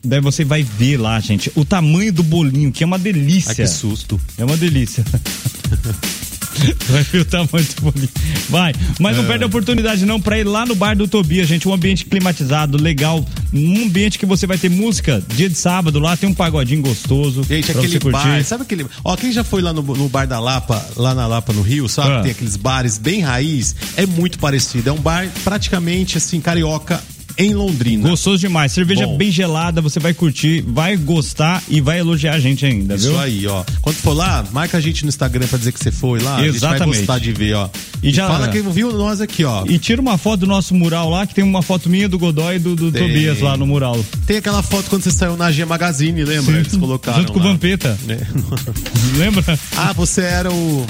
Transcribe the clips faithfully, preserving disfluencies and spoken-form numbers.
daí você vai ver lá, gente, o tamanho do bolinho, que é uma delícia. Ai, que susto. É uma delícia. Vai ver o tamanho do bolinho. Vai, mas não é. perde a oportunidade não pra ir lá no bar do Tobias, gente, um ambiente climatizado, legal, um ambiente que você vai ter música, dia de sábado lá, tem um pagodinho gostoso. Gente, aquele bar, sabe aquele, ó, quem já foi lá no, no bar da Lapa, lá na Lapa no Rio, sabe, ah. tem aqueles bares bem raiz, é muito parecido, é um bar praticamente assim, carioca, em Londrina. Gostoso demais, cerveja Bom. bem gelada, você vai curtir, vai gostar e vai elogiar a gente ainda, Isso viu? Isso aí, ó. Quando for lá, marca a gente no Instagram pra dizer que você foi lá. Exatamente. A gente vai gostar de ver, ó. E, e já fala que viu nós aqui, ó. E tira uma foto do nosso mural lá, que tem uma foto minha do Godoy e do, do Tobias lá no mural. Tem aquela foto quando você saiu na G Magazine, lembra? Sim. Eles colocaram junto com lá. o Vampeta. É. Lembra? Ah, você era o...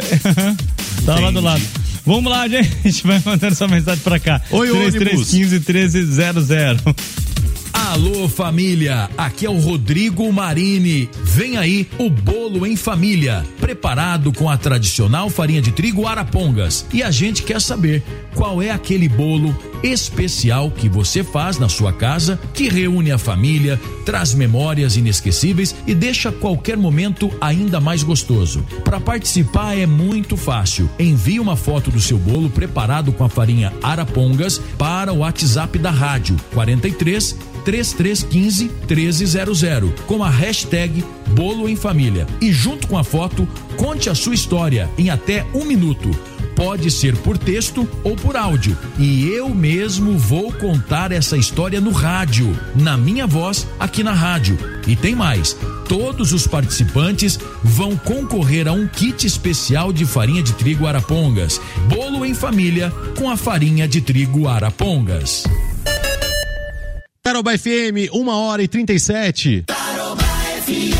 Tá lá do lado. Vamos lá, gente, vai mandando sua mensagem pra cá. Oi, três três um cinco, um três zero zero. Alô, família, aqui é o Rodrigo Marini. Vem aí o bolo em família, preparado com a tradicional farinha de trigo Arapongas. E a gente quer saber qual é aquele bolo especial que você faz na sua casa, que reúne a família, traz memórias inesquecíveis e deixa qualquer momento ainda mais gostoso. Para participar é muito fácil. Envie uma foto do seu bolo preparado com a farinha Arapongas para o WhatsApp da rádio quarenta e três, trinta e três quinze, treze zero zero com a hashtag Bolo em Família. E junto com a foto, conte a sua história em até um minuto. Pode ser por texto ou por áudio. E eu mesmo vou contar essa história no rádio, na minha voz, aqui na rádio. E tem mais. Todos os participantes vão concorrer a um kit especial de farinha de trigo Arapongas. Bolo em Família com a farinha de trigo Arapongas. Tarouba F M, uma hora e trinta e sete. Tarouba F M.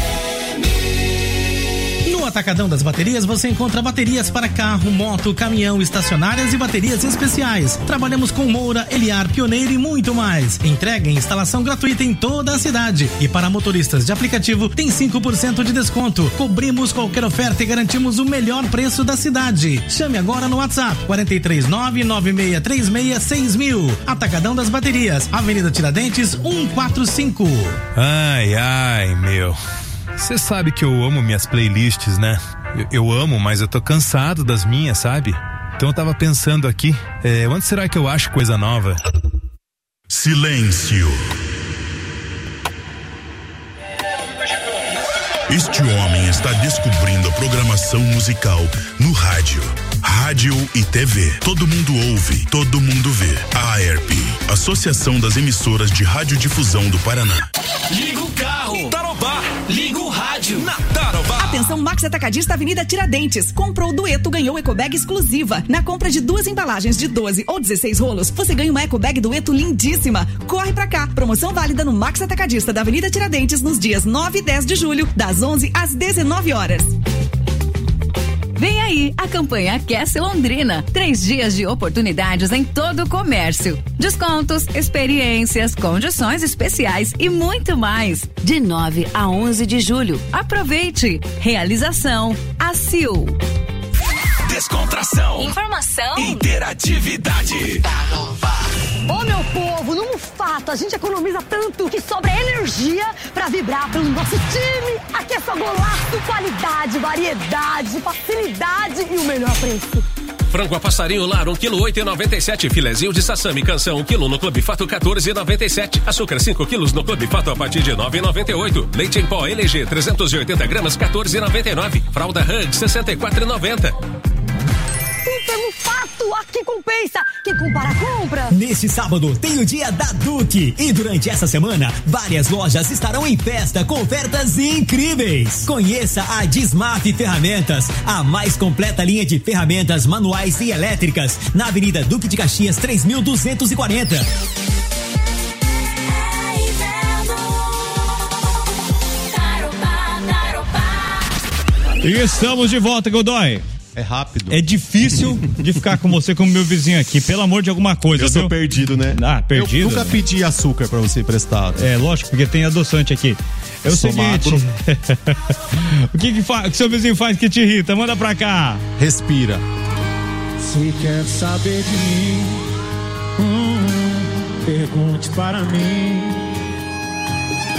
No Atacadão das Baterias você encontra baterias para carro, moto, caminhão, estacionárias e baterias especiais. Trabalhamos com Moura, Eliar, Pioneiro e muito mais. Entrega e instalação gratuita em toda a cidade. E para motoristas de aplicativo tem cinco por cento de desconto. Cobrimos qualquer oferta e garantimos o melhor preço da cidade. Chame agora no WhatsApp quarenta e três nove nove seis três seis seis mil. Atacadão das Baterias, Avenida Tiradentes cento e quarenta e cinco. Ai, ai, meu. Você sabe que eu amo minhas playlists, né? Eu, eu amo, mas eu tô cansado das minhas, sabe? Então eu tava pensando aqui, é, onde será que eu acho coisa nova? Silêncio. Este homem está descobrindo a programação musical no rádio. Rádio e T V. Todo mundo ouve, todo mundo vê. A AERP, Associação das Emissoras de Radiodifusão do Paraná. Liga o carro, Tarobá. Liga o rádio, na Tarobá. Atenção, Max Atacadista, Avenida Tiradentes. Comprou o dueto, ganhou ecobag exclusiva. Na compra de duas embalagens de doze ou dezesseis rolos, você ganha uma ecobag dueto lindíssima. Corre pra cá. Promoção válida no Max Atacadista da Avenida Tiradentes nos dias nove e dez de julho, das onze às dezenove horas. Vem aí a campanha Aquece Londrina. Três dias de oportunidades em todo o comércio. Descontos, experiências, condições especiais e muito mais. De nove a onze de julho. Aproveite. Realização A C I U. Descontração. Informação. Interatividade. Ô meu povo, num fato, a gente economiza tanto que sobra energia pra vibrar pelo nosso time. Aqui é só golaço, qualidade, variedade, facilidade e o melhor preço. Frango a passarinho lar, um quilo oito e noventa e sete. Filezinho de sassami canção, um quilo no Clube Fato, quatorze e noventa e sete. Açúcar, cinco quilos no Clube Fato a partir de nove e noventa e oito. Leite em pó L G, trezentos e oitenta gramas, quatorze e noventa e nove. Fralda Hug, sessenta e quatro e noventa. Pelo fato, aqui compensa. Quem compara, compra. Neste sábado tem o dia da Duque e durante essa semana várias lojas estarão em festa com ofertas incríveis. Conheça a Dismaf Ferramentas, a mais completa linha de ferramentas manuais e elétricas na Avenida Duque de Caxias três mil duzentos e quarenta. E estamos de volta, Godoy. É rápido. É difícil de ficar com você como meu vizinho aqui, pelo amor de alguma coisa. Eu viu? sou perdido, né? Ah, perdido? Eu nunca pedi açúcar pra você emprestado. É, lógico, porque tem adoçante aqui. É o Sou seguinte. O que que, fa... que seu vizinho faz que te irrita? Manda pra cá. Respira. Se quer saber de mim, hum, pergunte para mim.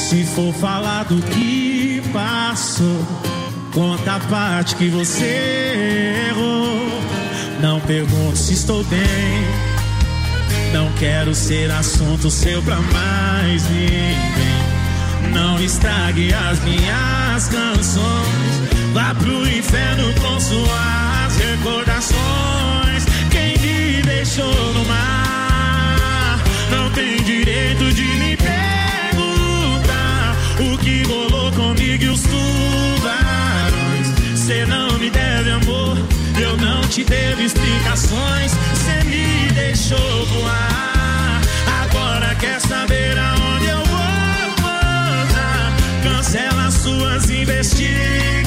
Se for falar do que passou, conta a parte que você errou. Não pergunto se estou bem, não quero ser assunto seu pra mais ninguém. Não estrague as minhas canções, vá pro inferno com suas recordações. Quem me deixou no mar não tem direito de me perguntar o que rolou comigo e os tubarões. Cê não me deve amor, eu não te devo explicações. Cê me deixou voar, agora quer saber aonde eu vou pousar. Cancela suas investigações.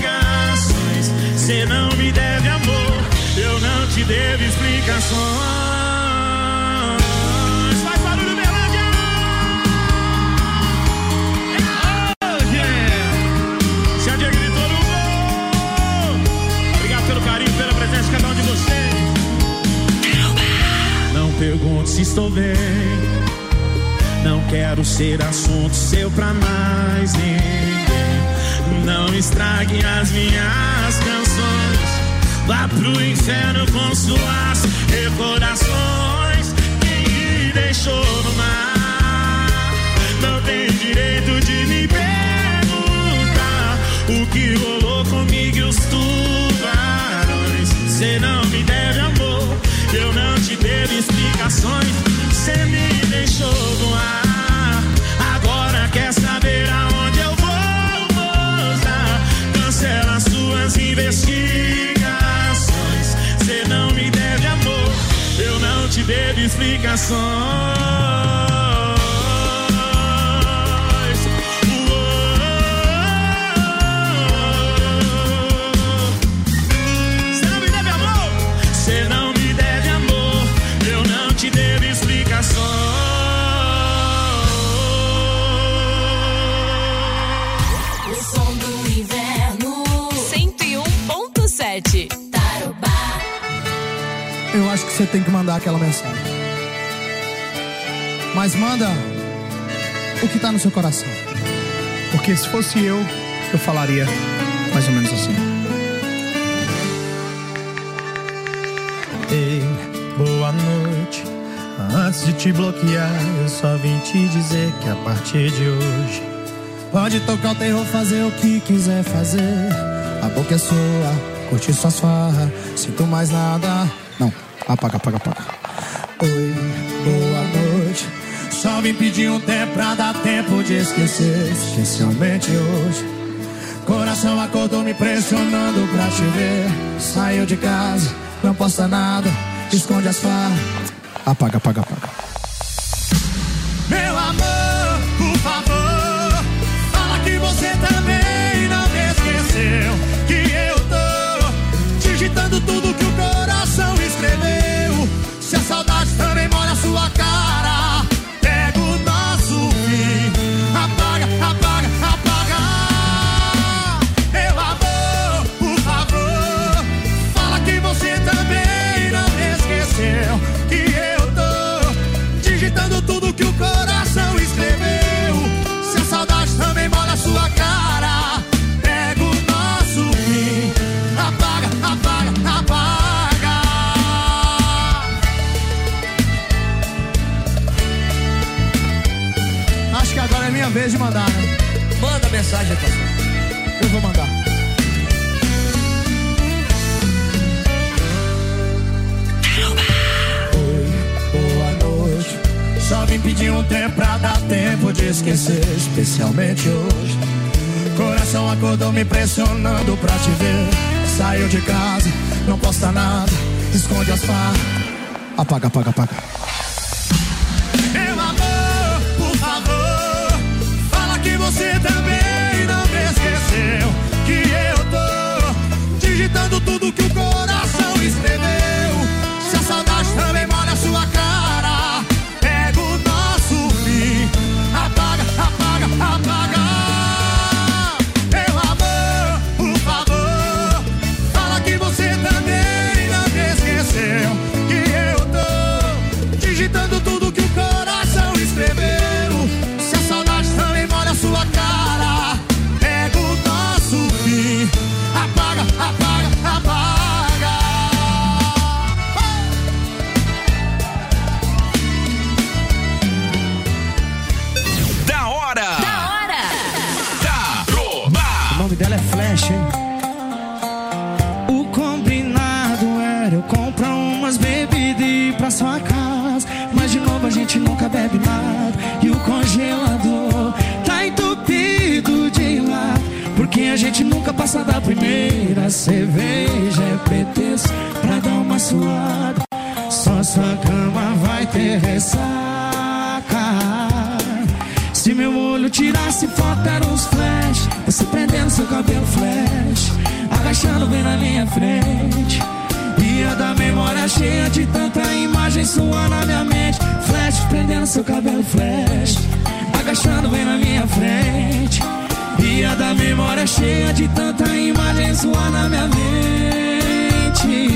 Cê não me deve amor, eu não te devo explicações. Faz barulho, Berlândia! Oh, yeah. Se a Diego gritou no gol. Obrigado pelo carinho, pela presença de cada um de vocês. Não pergunto se estou bem, não quero ser assunto seu pra mais ninguém. Não estrague as minhas canções, vá pro inferno com suas recordações. Quem me deixou no mar não tem direito de me perguntar o que rolou comigo e os tubarões. Cê não me deve amor, eu não te devo explicações. Cê me deixou voar, agora quer saber aonde eu vou pousar. Cancela suas investigações. Cê não me deve amor, eu não te devo explicações. O som do inverno. cento e um ponto sete. Tarobá. Eu acho que você tem que mandar aquela mensagem. Mas manda o que tá no seu coração. Porque se fosse eu, eu falaria mais ou menos assim. Ei, boa noite. Antes de te bloquear, eu só vim te dizer que a partir de hoje pode tocar o terror, fazer o que quiser fazer. A boca é sua, curte suas farras. Sinto mais nada. Não, apaga, apaga, apaga. Oi, boa noite. Só vim pedir um tempo pra dar tempo de esquecer. Especialmente hoje. Coração acordou me pressionando pra te ver. Saiu de casa, não posta nada, esconde as farras. Apaga, apaga, apaga. Meu amor, por favor, fala que você também não me esqueceu. Que eu tô digitando tudo que o coração escreveu. Se a saudade também molha a sua cara, pega o nosso fim. Apaga, apaga, apaga. Meu amor, por favor, fala que você também não me esqueceu. Que eu tô digitando tudo que o coração escreveu. Se a saudade também molha a sua cara, pega o nosso fim. Apaga, apaga, apaga. Acho que agora é minha vez de mandar, né? Manda mensagem, pessoal. Eu vou mandar. Só vim pedir um tempo pra dar tempo de esquecer. Especialmente hoje. Coração acordou me pressionando pra te ver. Saiu de casa, não posta nada, esconde as farras. Apaga, apaga, apaga. Meu amor, por favor, fala que você também não me esqueceu. Que eu tô digitando tudo que o coração escreveu. Se a saudade também molha a sua cara, pega o nosso fim. Apaga, apaga, apaga. Meu amor, por favor, fala que você também não me esqueceu. Que eu tô flash. O combinado era eu comprar umas bebidas e ir pra sua casa, mas de novo a gente nunca bebe nada. E o congelador tá entupido de lado, porque a gente nunca passa da primeira cerveja. É pretexto pra dar uma suada, só sua cama vai ter ressaca. Se meu olho tirasse foto era uns flash, você prendendo seu cabelo flash, agachando bem na minha frente. Ia da memória cheia de tanta imagem sua na minha mente. Flash, prendendo seu cabelo flash, agachando bem na minha frente. Ia da memória cheia de tanta imagem sua na minha mente.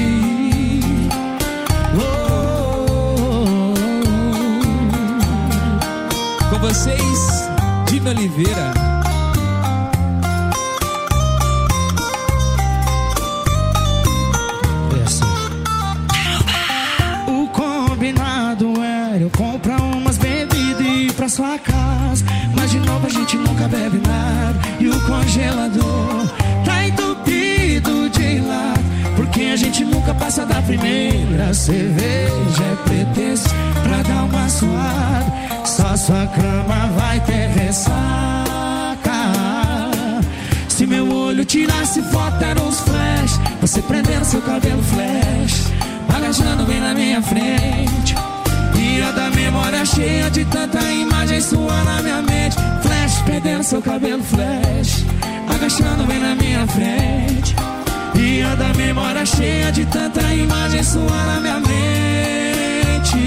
Com vocês, Dino Oliveira. O combinado era eu comprar umas bebidas e ir pra sua casa, mas de novo a gente nunca bebe nada. E o congelador tá entupido de lado, porque a gente nunca passa da primeira cerveja. É pretexto pra dar uma suada, só sua cama vai ter ressaca. Se meu olho tirasse foto era uns flash, você prendendo seu cabelo flash, agachando bem na minha frente. Ia da memória cheia de tanta imagem sua na minha mente. Flash, prendendo seu cabelo flash, agachando bem na minha frente. Ia da memória cheia de tanta imagem sua na minha mente.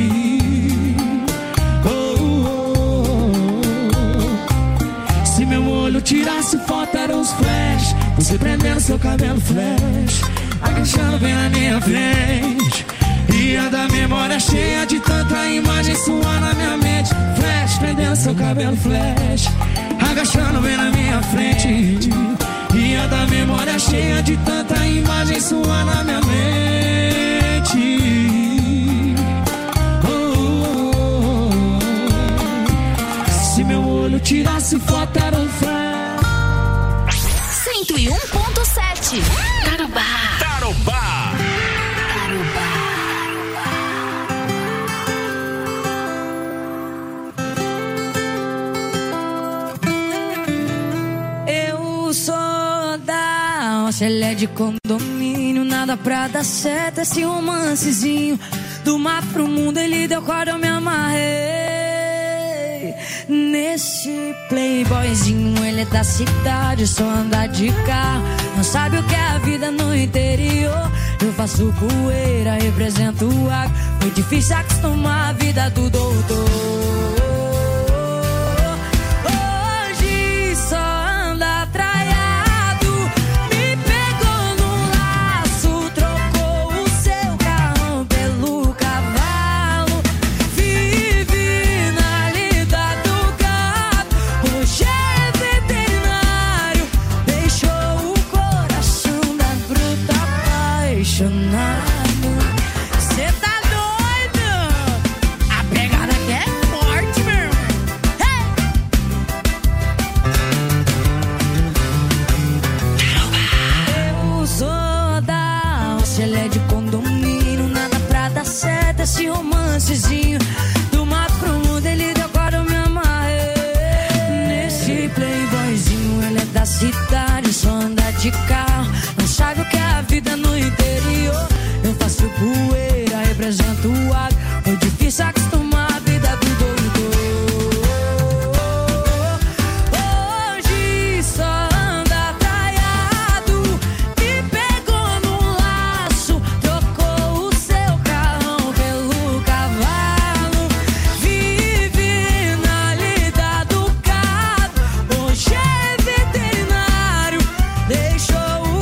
Oh, oh, oh. Se meu olho tirasse foto era uns flash, você prendendo seu cabelo flash, agachando bem na minha frente. Ia da memória cheia de tanta imagem sua na minha mente. Flash, prendendo seu cabelo flash, agachando bem na minha frente. Ia da memória cheia de tanta imagem sua na minha mente. Oh, oh, oh. Se meu olho tirasse foto era um flash. cento e um ponto sete Tarobá. Tarobá. Ele é de condomínio, nada pra dar certo. Esse romancezinho do mar pro mundo, ele deu corda, eu me amarrei. Nesse playboyzinho, ele é da cidade, só anda de carro, não sabe o que é a vida no interior. Eu faço poeira, represento o ar. Foi difícil acostumar a vida do doutor. Hoje só anda atrás. Cê tá doido? A pegada aqui é forte, meu irmão. Hey! Eu sou da roça, ele é de condomínio, nada pra dar certo. Esse romancezinho do mar pro mundo, ele deu corda, eu me amarrei. Nesse playboyzinho, ele é da cidade, só anda de carro, não sabe o que é a vida no interior. Eu faço poeira, represento o ar. Foi difícil acostumar a vida do doutor. Hoje só anda atraiado, me pegou no laço, trocou o seu carrão pelo cavalo. Vive na lida do gado, hoje é veterinário, deixou o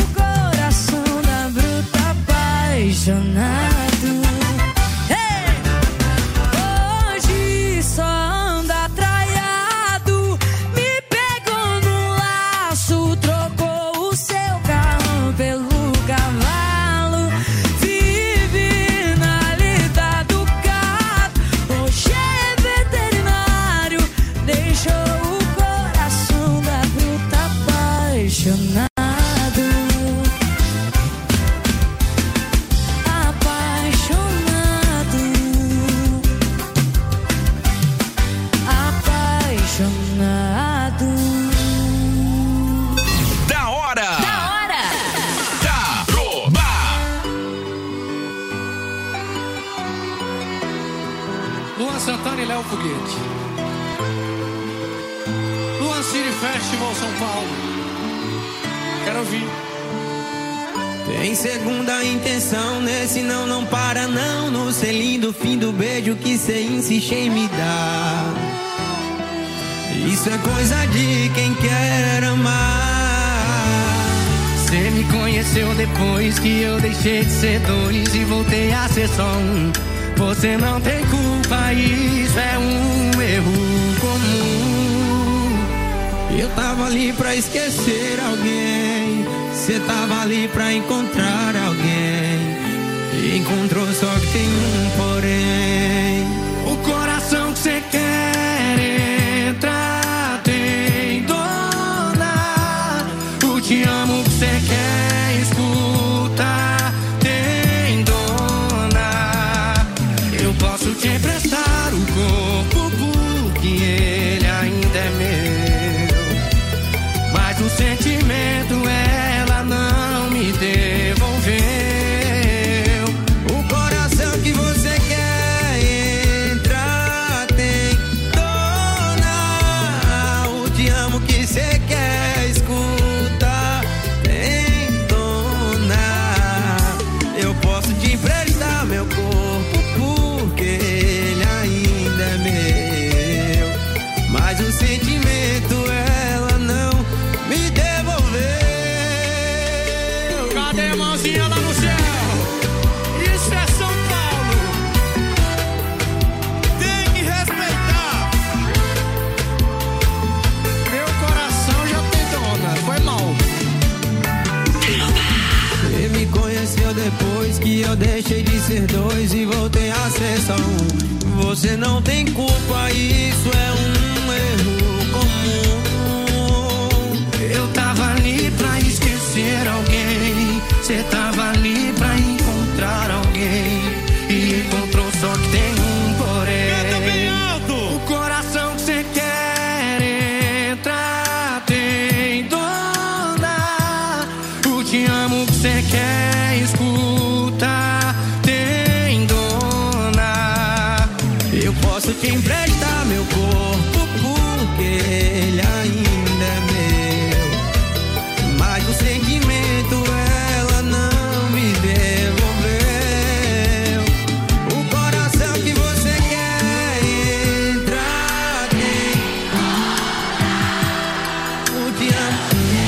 apaixonado. Da hora! Da hora! Taroba! Luan Santana e Léo Foguete. Luan City Festival São Paulo. Quero ouvir. Tem segunda intenção, nesse não, não para não. No selinho do fim do beijo que cê insiste em me dar. Isso é coisa de quem quer amar. Cê me conheceu depois que eu deixei de ser dois e voltei a ser só um. Você não tem culpa, isso é um erro comum. Eu tava ali pra esquecer alguém, cê tava ali pra encontrar alguém. E encontrou, só que tem um porém. O coração que cê quer entrar tem dona. O te amo que cê quer escutar tem dona. Eu posso te emprestar o corpo porque ele ainda é meu, mas o sentimento ela não me devolveu. O coração que você quer entrar tem dona. O te amo que você quer escutar tem dona. Eu posso te emprestar meu corpo porque ele ainda é meu, mas o sentimento ela não me devolveu. Cadê a mãozinha lá no céu? Isso é São Paulo. Tem que respeitar. Meu coração já tem dona. Foi mal. Você me conheceu depois que eu deixei de ser dois e voltei a ser só um. Você não tem culpa, isso é um erro comum. Eu tava ali pra esquecer alguém, cê tava ali pra encontrar alguém. E encontrou, só que tem um porém. O coração que cê quer entrar tem dona. O te amo que cê quer escutar tem dona. Eu posso te emprestar meu corpo porque ele ainda é meu, mas o sentimento ela não me devolveu. O coração que você quer entrar tem o te amo.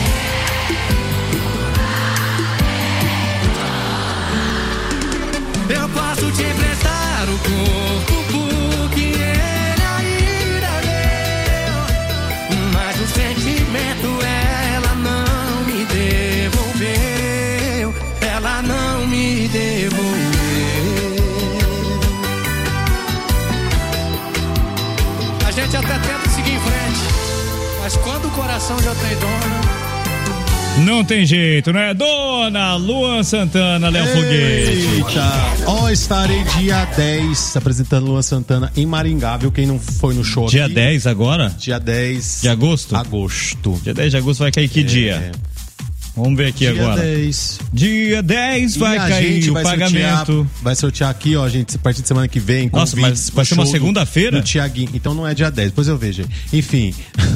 Eu posso te emprestar o corpo porque ele ainda é meu, mas o sentimento ela não me devolveu. Ela não me devolveu. A gente até tenta seguir em frente, mas quando o coração já tem dona, Não tem jeito, né? Dona Luan Santana, Léo Foguete. Eita, ó, estarei dia dez apresentando Luan Santana em Maringá, viu? Quem não foi no show Dia aqui. dez agora? Dia dez de agosto? Agosto. Dia dez de agosto vai cair que É. dia? Vamos ver aqui Dia agora. dez. Dia dez vai E a cair gente o vai pagamento. Sortear, vai sortear aqui, ó, gente, a partir de semana que vem. Nossa, mas vai ser uma segunda-feira? Do Thiaguinho. Então não é dia dez, depois eu vejo. Enfim.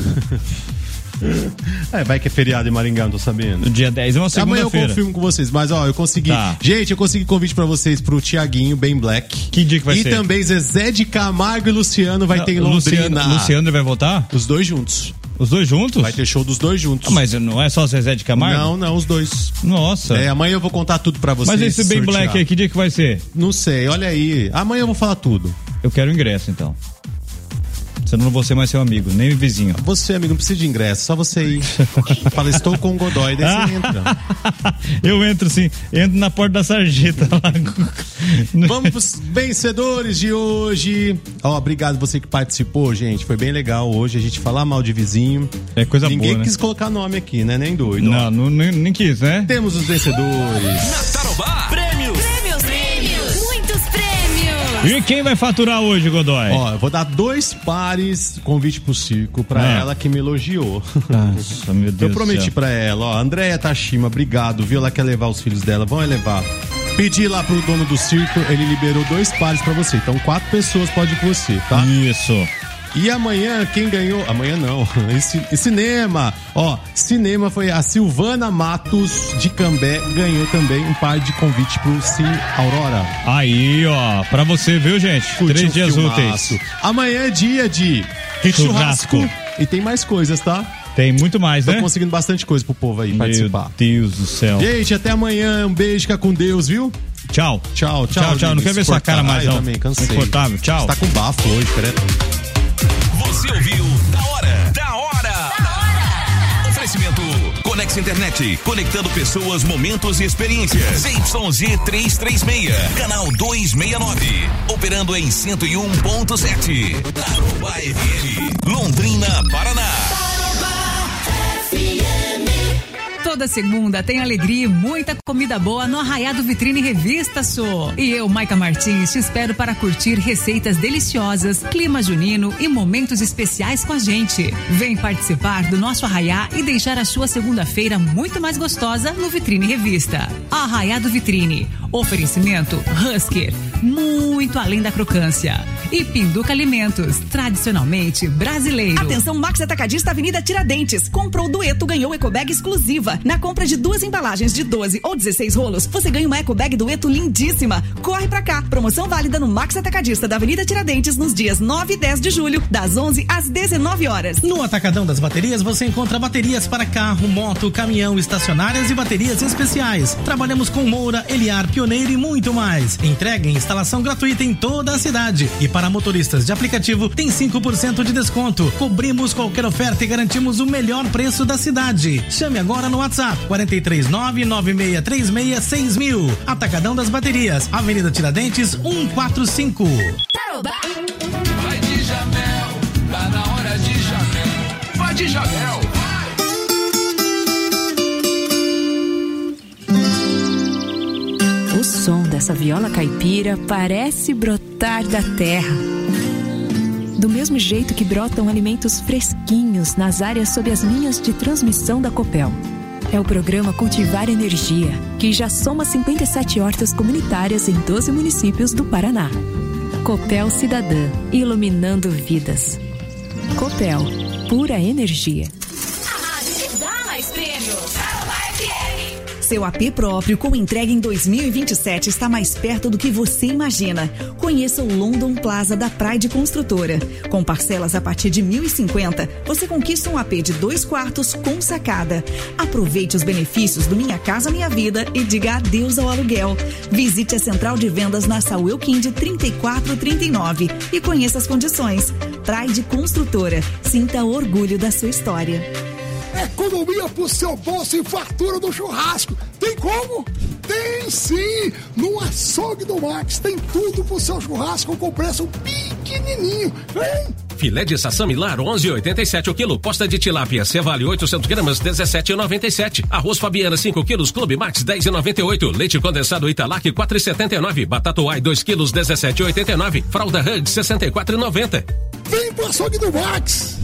É, vai que é feriado em Maringá, não tô sabendo. No dia dez é uma Amanhã eu segunda-feira. confirmo com vocês, mas ó, eu consegui. Tá. Gente, eu consegui convite pra vocês pro Thiaguinho, bem Black. Que dia que vai e ser? E também Zezé de Camargo e Luciano vai Não, ter em Londrina. Luciano, Luciano vai voltar? Os dois juntos. Os dois juntos? Vai ter show dos dois juntos. Ah, mas não é só Zezé de Camargo? Não, não, os dois. Nossa. É, amanhã eu vou contar tudo pra vocês. Mas esse bem sortear. Black aí, que dia que vai ser? Não sei, olha aí. Amanhã eu vou falar tudo. Eu quero ingresso, então. Senão não vou ser mais seu amigo, nem vizinho. Você, amigo, não precisa de ingresso, só você ir. Fala, estou com o Godoy, daí você entra. Eu entro sim, entro na porta da sarjeta lá. Vamos pros vencedores de hoje. Ó, obrigado você que participou, gente. Foi bem legal hoje a gente falar mal de vizinho. É coisa Ninguém boa, né? quis colocar nome aqui, né? Nem doido. Não, não nem, nem quis, né? Temos os vencedores. Na Tarobá, prêmios. Prêmios, prêmios, muitos prêmios. E quem vai faturar hoje, Godoy? Ó, eu vou dar dois pares convite pro circo pra Ah. ela que me elogiou. Nossa, meu Deus Eu prometi do céu. pra ela, ó, Andréia Tashima, obrigado, viu? Ela quer levar os filhos dela, vão levar. Pedi lá pro dono do circo, ele liberou dois pares pra você. Então quatro pessoas podem ir com você, tá? Isso. E amanhã, quem ganhou? Amanhã não. Esse, esse cinema. Ó, cinema foi a Silvana Matos de Cambé. Ganhou também um par de convite pro Cine Aurora. Aí, ó, pra você, viu, gente? Curtiu Três o dias filmaço. úteis. Amanhã é dia de churrasco. Churrasco. E tem mais coisas, tá? Tem muito mais, Tô né? conseguindo bastante coisa pro povo aí Meu participar. Deus do céu. Gente, até amanhã. Um beijo, fica com Deus, viu? Tchau. Tchau, tchau. Tchau, tchau. Não quero ver sua cara mais, Eu não. também, cansei. Confortável. Tchau. Você tá com bafo hoje, peraí. Você ouviu Da Hora. Da Hora. Oferecimento Conex Internet, conectando pessoas, momentos e experiências. Y Z trezentos e trinta e seis, canal duzentos e sessenta e nove. Operando em cento e um ponto sete. Tarobá F M, Londrina, Paraná. Toda segunda tem alegria e muita comida boa no Arraiá do Vitrine Revista Sou. E eu, Maica Martins, te espero para curtir receitas deliciosas, clima junino e momentos especiais com a gente. Vem participar do nosso Arraiá e deixar a sua segunda-feira muito mais gostosa no Vitrine Revista. Arraiá do Vitrine. Oferecimento Husker, muito além da crocância. E Pinduca Alimentos, tradicionalmente brasileiro. Atenção, Max Atacadista Avenida Tiradentes. Comprou o dueto, ganhou ecobag exclusiva. Na compra de duas embalagens de doze ou dezesseis rolos, você ganha uma ecobag dueto lindíssima. Corre pra cá. Promoção válida no Max Atacadista da Avenida Tiradentes nos dias nove e dez de julho, das onze às dezenove horas. No Atacadão das Baterias você encontra baterias para carro, moto, caminhão, estacionárias e baterias especiais. Trabalhamos com Moura, Eliar, Pioneiro e muito mais. Entrega e instalação gratuita em toda a cidade. E para motoristas de aplicativo tem cinco por cento de desconto. Cobrimos qualquer oferta e garantimos o melhor preço da cidade. Chame agora no WhatsApp quatro três nove, nove seis três seis, seis mil. Atacadão das Baterias, Avenida Tiradentes cento e quarenta e cinco. Vai de Jamel, tá na hora de Jamel. Vai de Jamel, O som dessa viola caipira parece brotar da terra. Do mesmo jeito que brotam alimentos fresquinhos nas áreas sob as linhas de transmissão da Copel. É o programa Cultivar Energia, que já soma cinquenta e sete hortas comunitárias em doze municípios do Paraná. Copel Cidadã, iluminando vidas. Copel, pura energia. Dá mais prêmio. Tarobá F M. Seu A P próprio com entrega em dois mil e vinte e sete está mais perto do que você imagina. Conheça o London Plaza da Pride Construtora. Com parcelas a partir de mil e cinquenta, você conquista um A P de dois quartos com sacada. Aproveite os benefícios do Minha Casa Minha Vida e diga adeus ao aluguel. Visite a central de vendas na Saúl Quinde trinta e quatro trinta e nove e conheça as condições. Pride Construtora. Sinta orgulho da sua história. Economia pro seu bolso e fartura do churrasco. Tem como? Tem sim! No açougue do Max tem tudo pro seu churrasco com preço pequenininho. Vem! Filé de sassamilar onze e oitenta e sete o quilo. Posta de tilápia Cevale oitocentos gramas dezessete e noventa e sete. Arroz Fabiana cinco quilos Clube Max dez e noventa e oito. Leite condensado Italac quatro e setenta e nove. Batata Uai dois quilos dezessete e oitenta e nove. Fralda Hug sessenta e quatro e noventa. Vem pro açougue do Max!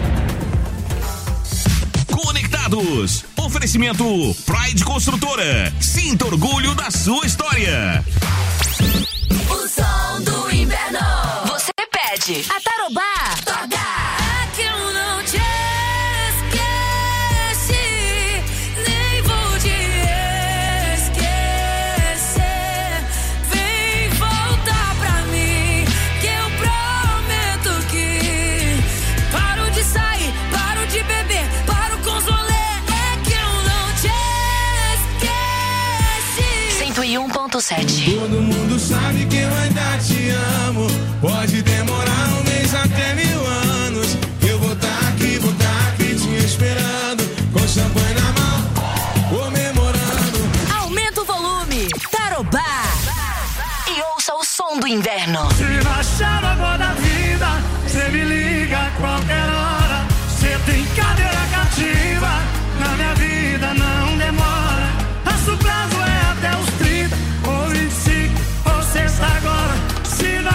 Conectados. Oferecimento Pride Construtora. Sinta orgulho da sua história. O som do inverno. Você pede. A Tarobá toca. É que eu não te esqueci, nem vou te esquecer. Vem voltar pra mim, que eu prometo que paro de sair, paro de beber, paro com os rolê. É que eu não te esqueci. cento e um ponto sete. Todo mundo sabe que eu ainda te amo. Pode demorar um mês até mil anos. Eu vou estar aqui, vou estar aqui te esperando, com champanhe na mão, comemorando. Aumenta o volume. Tarobá. E ouça o som do inverno. Se baixar agora da vida, cê me liga a qualquer hora. Cê tem cadeira cativa, na minha vida não demora. Nosso prazo é até os trinta, ou vinte e cinco, ou sexta agora. Se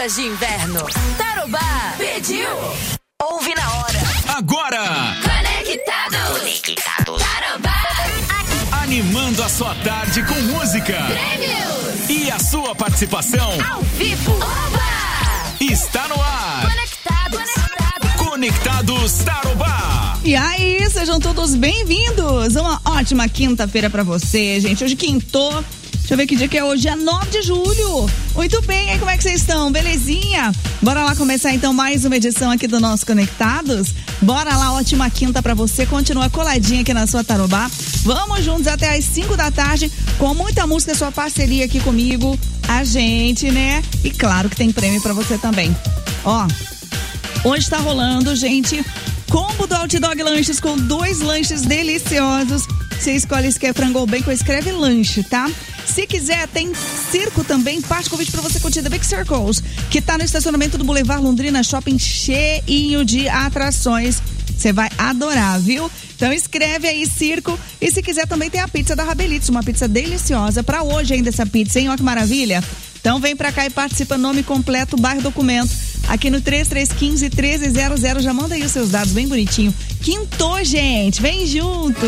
músicas de inverno. Tarobá pediu. Ouve na hora. Agora. Conectados. Conectados. Tarobá. Animando a sua tarde com música. Prêmios. E a sua participação. Ao vivo. Oba. Está no ar. Conectados. Conectados. Conectados Tarobá. E aí, sejam todos bem-vindos. Uma ótima quinta-feira pra você, gente. Hoje quintou. Deixa eu ver que dia que é hoje, é nove de julho. Muito bem, aí como é que vocês estão? Belezinha? Bora lá começar então mais uma edição aqui do nosso Conectados? Bora lá, ótima quinta pra você, continua coladinha aqui na sua Tarobá. Vamos juntos até às cinco da tarde, com muita música, sua parceria aqui comigo, a gente, né? E claro que tem prêmio pra você também. Ó, hoje tá rolando, gente, combo do Outdog Lanches com dois lanches deliciosos. Você escolhe se quer frango ou bacon, escreve lanche, tá? Se quiser, tem circo também, parte convite pra você curtir The Big Circles, que tá no estacionamento do Boulevard Londrina Shopping, cheinho de atrações. Você vai adorar, viu? Então escreve aí circo, e se quiser também tem a pizza da Rabelitos, uma pizza deliciosa pra hoje ainda essa pizza, hein? Olha que maravilha. Então vem pra cá e participa, nome completo, bairro, documento, aqui no três três um cinco, um três zero zero, já manda aí os seus dados bem bonitinho. Quintou, gente, vem junto.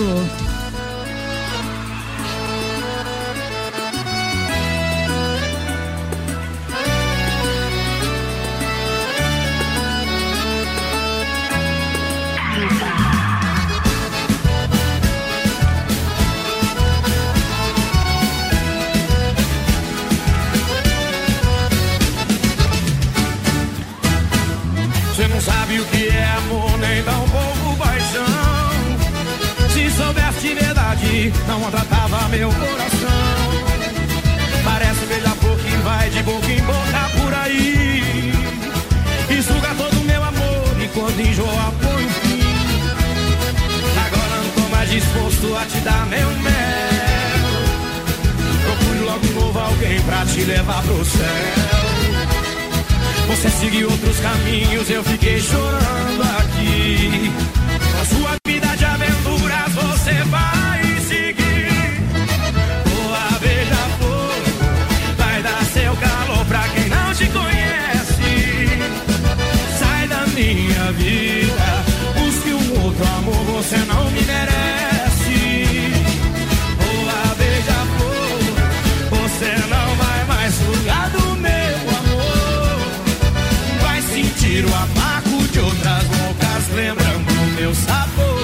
Você não sabe o que é amor, nem tão pouco paixão. Se soubesse de verdade, não maltratava meu coração. Parece beija-flor que vai de boca em boca por aí e suga todo o meu amor, e quando enjoa põe o fim. Agora não tô mais disposto a te dar meu mel. Procure logo um novo alguém pra te levar pro céu. Você seguiu outros caminhos, eu fiquei chorando aqui. A sua vida de aventuras você vai seguir. Boa beija-flor, vai dar seu calor pra quem não te conhece. Sai da minha vida, busque um outro amor, você não me merece. Boa beija-flor, você não vai mais sugar do meu amor. Sentir o amargo de outras bocas, lembrando o meu sabor.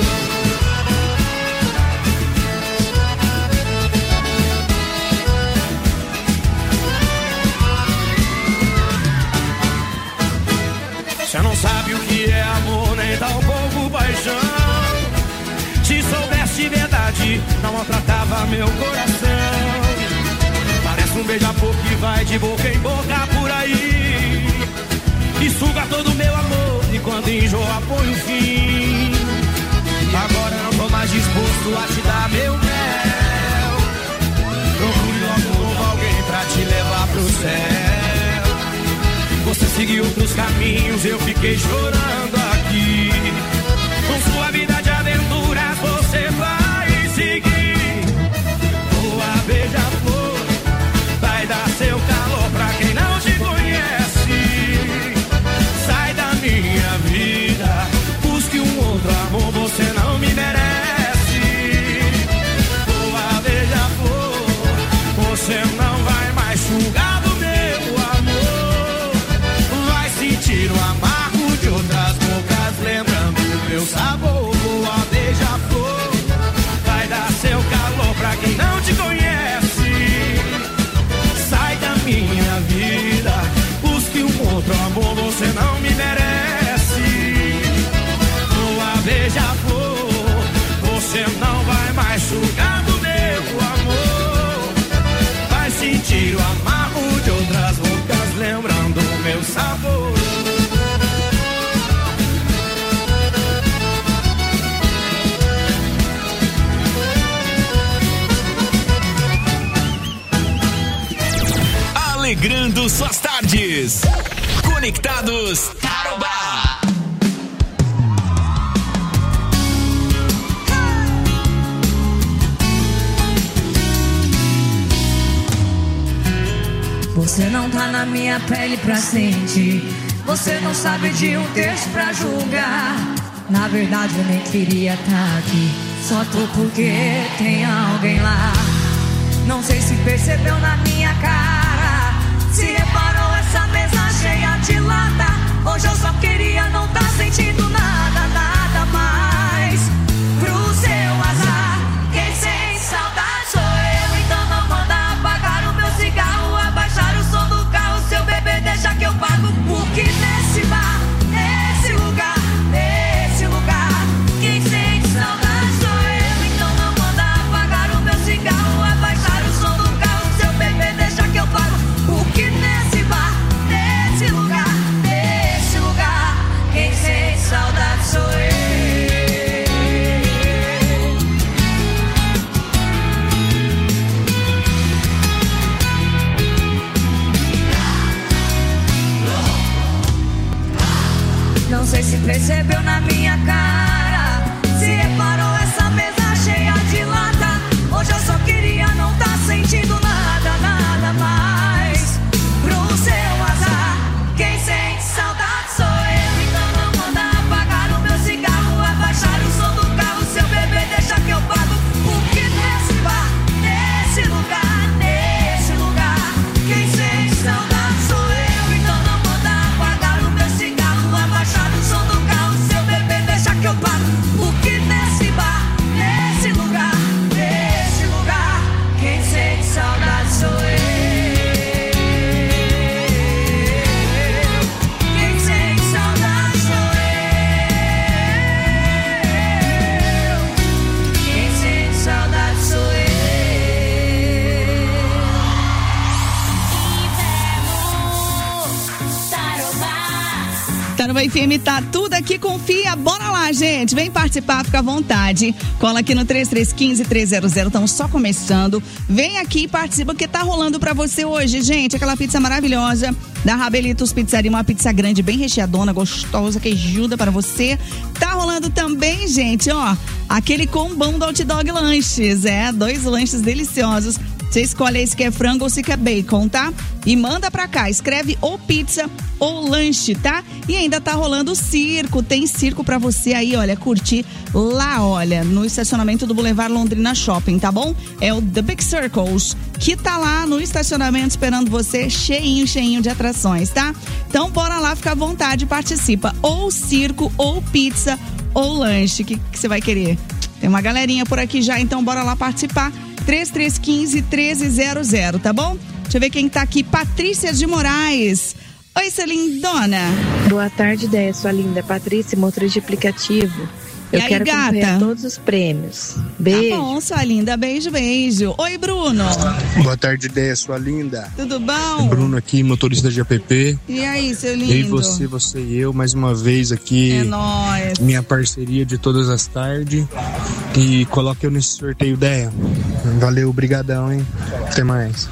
Você não sabe o que é amor, nem tão pouco paixão. Se soubesse de verdade, não maltratava meu coração. Parece um beija-flor que vai de boca em boca por aí e suga todo o meu amor, e quando enjoa põe o fim. Agora não tô mais disposto a te dar meu mel. Procure logo um novo alguém pra te levar pro céu. Você seguiu outros caminhos, eu fiquei chorando aqui. Com sua vida de aventuras você vai seguir. Boa beija-flor, vai dar seu calor pra quem não te conhece. Minha vida, busque um outro amor, você não me merece. Boa beija-flor, você não vai mais sugar do meu amor. Vai sentir o amargo de outras bocas, lembrando o meu sabor. Boa beija-flor, vai dar seu calor pra quem não te conhece. Sai da minha vida, busque um outro amor, você não me merece. Beija-flor, você não vai mais sugar do meu amor. Vai sentir o amargo de outras bocas, lembrando o meu sabor. Alegrando suas tardes. Conectados Tarobá. Você não tá na minha pele pra sentir. Você não sabe de um texto pra julgar. Na verdade eu nem queria tá aqui. Só tô porque tem alguém lá. Não sei se percebeu na minha cara. Se reparou essa mesa cheia de lata. Hoje eu só queria não tá sentindo nada, nada mais. Pro seu azar, quem sente saudade sou eu. Então não manda apagar o meu cigarro, abaixar o som do carro. Seu bebê deixa que eu pago. Porque nesse bar, nesse lugar, nesse lugar, quem sente saudade sou eu. Então não manda apagar o meu cigarro, abaixar o som do carro. Seu bebê deixa que eu pago. Porque nesse bar, nesse lugar, nesse lugar, quem sente saudade sou eu. Não sei se percebeu na minha cara. Se reparou essa mesa cheia de lata. Hoje eu só queria não tá sentindo nada, nada mais. Pro seu azar, quem sente saudade sou eu. Então não manda apagar o meu cigarro, abaixar o som do carro. Seu bebê deixa que eu pago. Porque nesse bar, nesse lugar, nesse lugar, quem sente saudade sou eu. Então não manda apagar o meu cigarro, abaixar o som do carro. Seu bebê deixa que eu pago. Porque nesse bar, nesse lugar, nesse lugar, quem sente saudade sou eu. Quem sente saudade sou eu. Quem sente saudade sou eu. Tarobá F M tá tudo aqui, confia. Bora lá, gente. Vem participar, fica à vontade. Cola aqui no três três um cinco, três zero zero. Estamos só começando. Vem aqui e participa, porque tá rolando pra você hoje, gente. Aquela pizza maravilhosa da Rabelitos Pizzaria. Uma pizza grande, bem recheadona, gostosa, que ajuda para você. Tá rolando também, gente, ó, aquele combão do Hot Dog Lanches. É, dois lanches deliciosos. Você escolhe aí se quer frango ou se quer bacon, tá? E manda pra cá, escreve ou pizza ou lanche, tá? E ainda tá rolando circo, tem circo pra você aí, olha, curtir lá, olha, no estacionamento do Boulevard Londrina Shopping, tá bom? É o The Big Circles, que tá lá no estacionamento esperando você, cheinho, cheinho de atrações, tá? Então bora lá, fica à vontade, participa. Ou circo, ou pizza, ou lanche, o que você vai querer? Tem uma galerinha por aqui já, então bora lá participar. três três um cinco, um três zero zero, tá bom? Deixa eu ver quem tá aqui. Patrícia de Moraes. Oi, sua lindona. Boa tarde, ideia, sua linda. Patrícia, motorista de aplicativo. Eu e aí, quero gata? concorrer a todos os prêmios. Beijo. Tá bom, sua linda. Beijo, beijo. Oi, Bruno. Boa tarde, ideia, sua linda. Tudo bom? Bruno aqui, motorista de app. E aí, seu lindo? E você, você e eu, mais uma vez aqui. É nóis. Minha parceria de todas as tardes. E coloque eu nesse sorteio, ideia. Valeu, brigadão, hein? Até mais.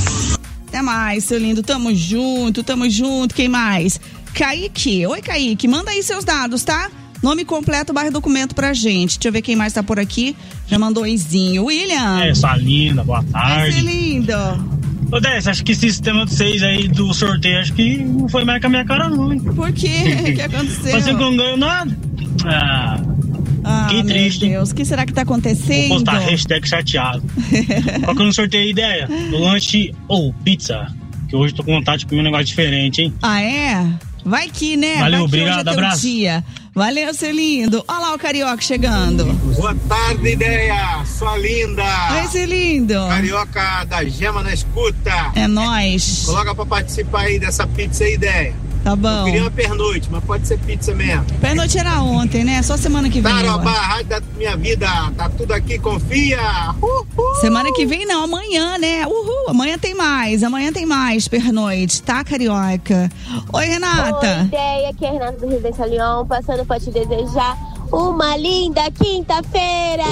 Até mais, seu lindo. Tamo junto, tamo junto. Quem mais? Kaique. Oi, Kaique. Manda aí seus dados, tá? Nome completo, barra documento pra gente. Deixa eu ver quem mais tá por aqui. Já mandou oizinho. William. É, sua linda, boa tarde. Oi, lindo. Ô, Décio, acho que esse sistema de vocês aí do sorteio, acho que não foi mais com a minha cara, não, hein? Por quê? O que aconteceu? Mas eu não ganho nada. Ah, ah que triste. Meu Deus, o que será que tá acontecendo? Vou postar hashtag chateado. Qual que eu não sorteio a ideia? Do lanche ou pizza. Que hoje eu tô com vontade de comer um negócio diferente, hein? Ah, é? Vai que, né? Valeu, Vai que obrigado, hoje é teu abraço. dia. Valeu, seu lindo. Olha lá o Carioca chegando. Boa tarde, ideia, sua linda. Oi, seu lindo. Carioca da Gema na escuta. É nóis. Coloca pra participar aí dessa pizza aí, ideia. Tá bom. Eu queria uma pernoite, mas pode ser pizza mesmo. Pernoite era ontem, né? Só semana que vem. Tarobá, rádio da minha vida, tá tudo aqui, confia. Uhul. Semana que vem não, amanhã, né? Uhul, amanhã tem mais, amanhã tem mais pernoite, tá, Carioca? Oi, Renata. Oi, ideia, aqui é a Renata do Residência Leão, passando pra te desejar uma linda quinta-feira.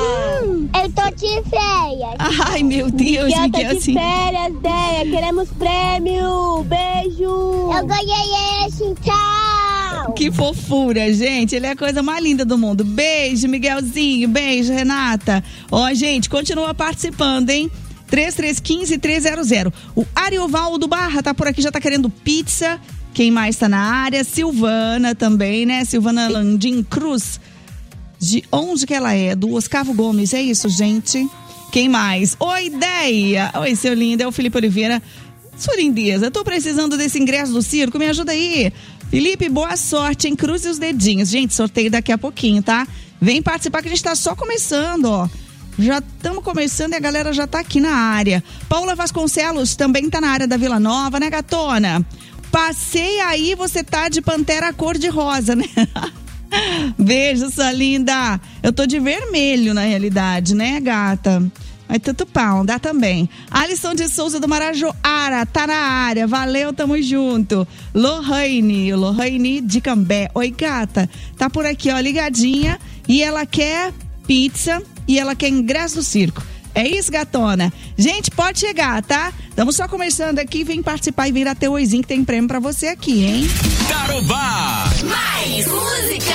Uh! Eu tô de férias. Ai, meu Deus, eu tô Miguel, de assim. férias, ideia, queremos prêmio, beijo. Eu ganhei esse, tchau. Que fofura, gente. Ele é a coisa mais linda do mundo. Beijo, Miguelzinho. Beijo, Renata. Ó, gente, continua participando, hein? três três um cinco, três zero zero. O Ariovaldo Barra tá por aqui, já tá querendo pizza. Quem mais tá na área? Silvana também, né? Silvana Landim Cruz. De onde que ela é? Do Oscavo Gomes, é isso, gente? Quem mais? Oi, Ideia! Oi, seu lindo, é o Felipe Oliveira. Sua lindeza, tô precisando desse ingresso do circo, me ajuda aí. Felipe, boa sorte, hein? Cruze os dedinhos. Gente, sorteio daqui a pouquinho, tá? Vem participar que a gente tá só começando, ó. Já estamos começando e a galera já tá aqui na área. Paula Vasconcelos também tá na área da Vila Nova, né, gatona? Passei aí, você tá de pantera cor-de-rosa, né? Beijo, sua linda. Eu tô de vermelho, na realidade, né, gata? Mas tudo pau, dá também. Alisson de Souza do Marajoara, tá na área. Valeu, tamo junto. Lohane, Lohane de Cambé. Oi, gata. Tá por aqui, ó, ligadinha. E ela quer pizza e ela quer ingresso do circo. É isso, gatona? Gente, pode chegar, tá? Estamos só começando aqui. Vem participar e vir até o oizinho que tem prêmio pra você aqui, hein? Tarobá. Mais música.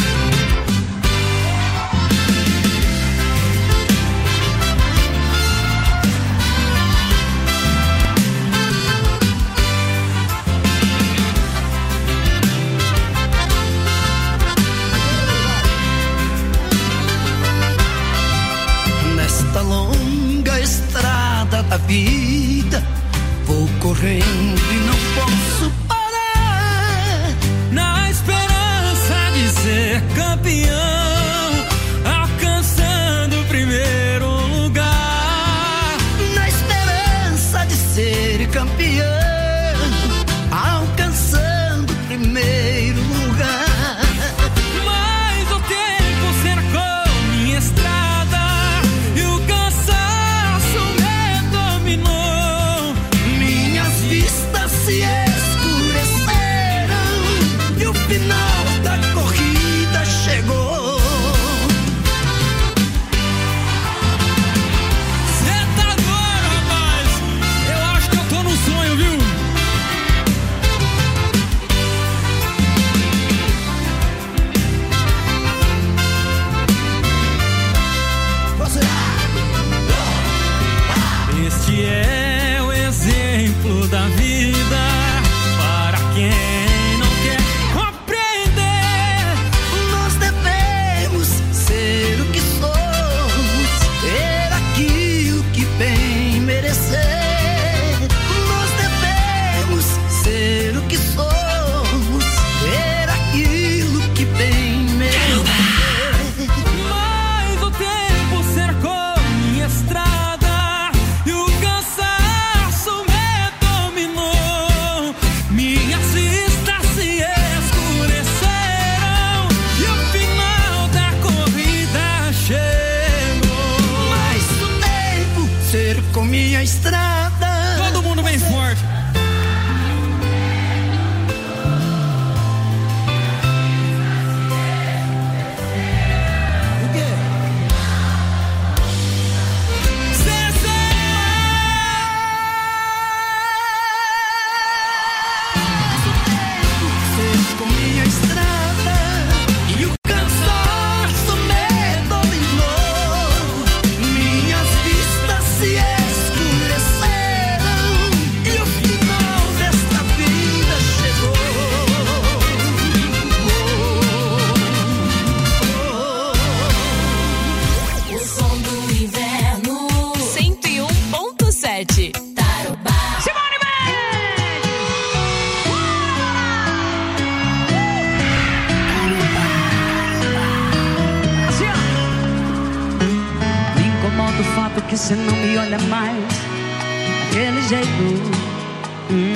Nesta longa estrada da vida, vou correndo e não posso parar. Na esperança de ser campeão, alcançando o primeiro lugar. Na esperança de ser campeão, alcançando o primeiro lugar. Mas o tempo cercou minha estrada e o cansaço me dominou. Minhas vistas se escureceram e o final da corrida chegou. Cê tá doido, rapaz? Eu acho que eu tô num sonho, viu? Este é o exemplo da vida para quem não quer compreender. Nós devemos ser o que somos, ter aquilo que bem merecer. Nós devemos ser o que somos, ter aquilo que bem merecer. Mas o tempo cercou minha estrada e o cansaço me dominou. Minhas vistas se escureceram e o final da corrida chegou. Mas o tempo cercou minha estrada. Todo mundo bem forte. O quê? Com minha estrada e o cansaço me dominou. Minhas vistas se escureceram e o final desta vida chegou. O som do inverno. cento e um ponto sete. Tarobá. Simone Me incomoda o fato que você não me olha mais daquele jeito. Hum.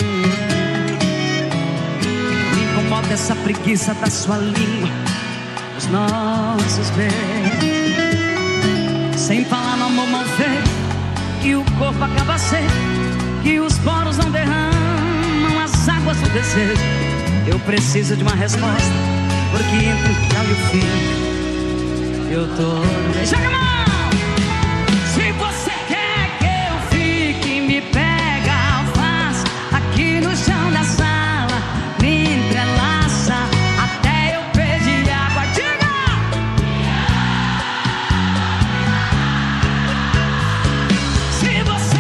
Me incomoda essa preguiça da sua língua, os nossos beijos. Sem falar no amor mal feito, que o corpo acaba seco, que os poros não derramam as águas do desejo. Eu preciso de uma resposta, porque entre o final e o fim eu tô. Joga a mão! Se você quer que eu fique, me pega, faz aqui no chão da sala, me entrelaça até eu pedir água. Diga! Se você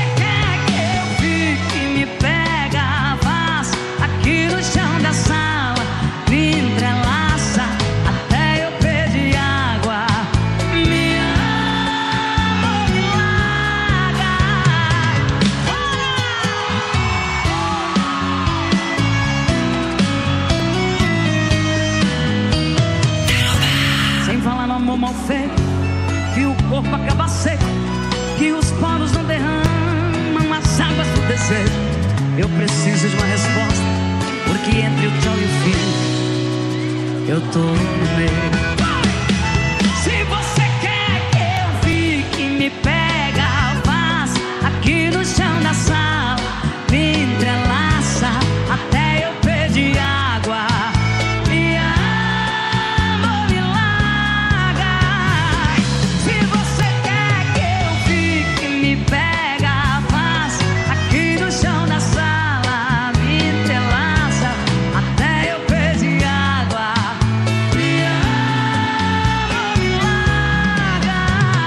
Eu preciso de uma resposta, porque entre o tchau e o fim, eu tô no meio. Se você quer que eu fique, me pega, faz aqui no chão da sala, me entrelaça até eu pedir água. Me ama, me larga. Se você quer que eu fique, me pega, faz aqui no chão da sala, me entrelaça até eu pedir água. Me ama, me larga.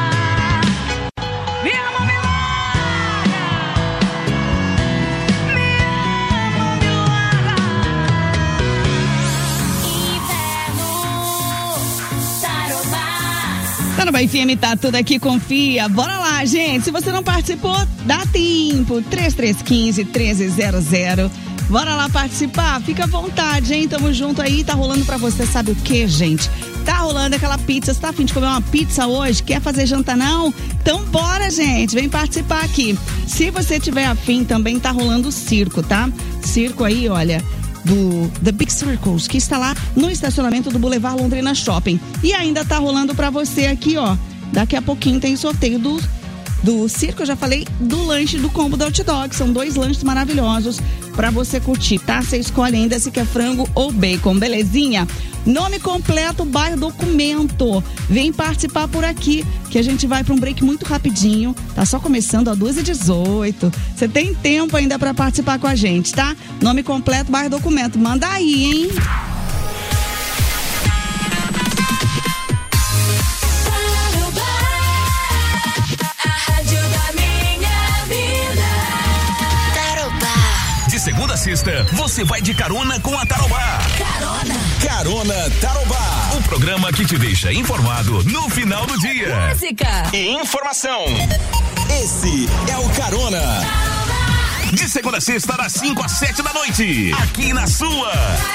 Me ama, me larga. Me ama, me larga. Tarobá F M tá tudo aqui, confia. Bora lá, gente. Se você não participou, dá tempo. três três um cinco, um três zero zero. Bora lá participar. Fica à vontade, hein? Tamo junto aí. Tá rolando pra você, sabe o que, gente? Tá rolando aquela pizza. Você tá a fim de comer uma pizza hoje? Quer fazer janta, não? Então bora, gente. Vem participar aqui. Se você tiver afim, também tá rolando o circo, tá? Circo aí, olha, do The Big Circles, que está lá no estacionamento do Boulevard Londrina Shopping. E ainda tá rolando pra você aqui, ó. Daqui a pouquinho tem sorteio do, do circo, eu já falei, do lanche do combo do hot dog. São dois lanches maravilhosos pra você curtir, tá? Você escolhe ainda se quer frango ou bacon, belezinha? Nome completo, bairro, documento. Vem participar por aqui, que a gente vai pra um break muito rapidinho. Tá só começando, ó, duas e dezoito. Você tem tempo ainda pra participar com a gente, tá? Nome completo, bairro, documento. Manda aí, hein? De segunda a sexta, você vai de carona com a Tarobá. Carona. Carona Tarobá. O programa que te deixa informado no final do dia. Música e informação. Esse é o Carona. Tarobá. De segunda a sexta, das cinco às sete da noite. Aqui na sua.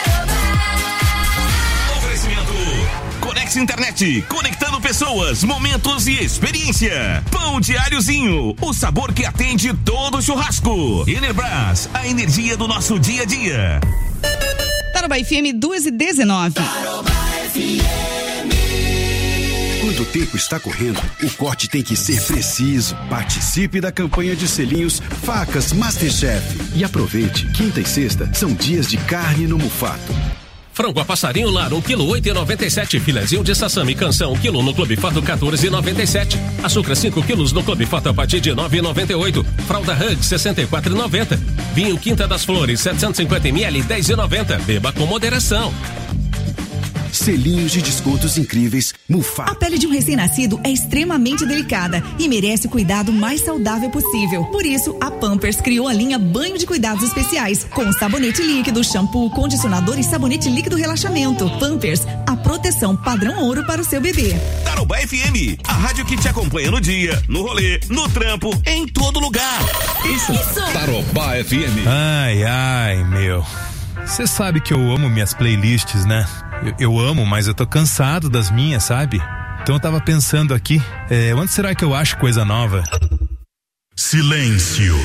Tarobá. Oferecimento Conex Internet, conectando pessoas, momentos e experiência. Pão Diáriozinho, o sabor que atende todo churrasco. Enerbras, a energia do nosso dia a dia. Tarobá F M duas e dezenove. Tarobá F M. Quando o tempo está correndo, o corte tem que ser preciso. Participe da campanha de selinhos Facas Masterchef. E aproveite, quinta e sexta são dias de carne no Mufato. Frango a passarinho lar, um quilo oito e noventa e sete. Filezinho de sassami canção, um quilo no Clube Fato, quatorze e noventa e sete. Açúcar, cinco quilos no Clube Fato a partir de nove e noventa e oito. Fralda Hug, sessenta e quatro e noventa. Vinho Quinta das Flores, setecentos e cinquenta mililitros, dez e noventa. Beba com moderação. Selinhos de descontos incríveis, Mufato. A pele de um recém-nascido é extremamente delicada e merece o cuidado mais saudável possível. Por isso, a Pampers criou a linha Banho de Cuidados Especiais, com sabonete líquido, shampoo, condicionador e sabonete líquido relaxamento. Pampers, a proteção padrão ouro para o seu bebê. Tarobá F M, a rádio que te acompanha no dia, no rolê, no trampo, em todo lugar. Isso. Isso. Tarobá F M. Ai, ai, meu. Você sabe que eu amo minhas playlists, né? Eu, eu amo, mas eu tô cansado das minhas, sabe? Então eu tava pensando aqui, é, onde será que eu acho coisa nova? Silêncio.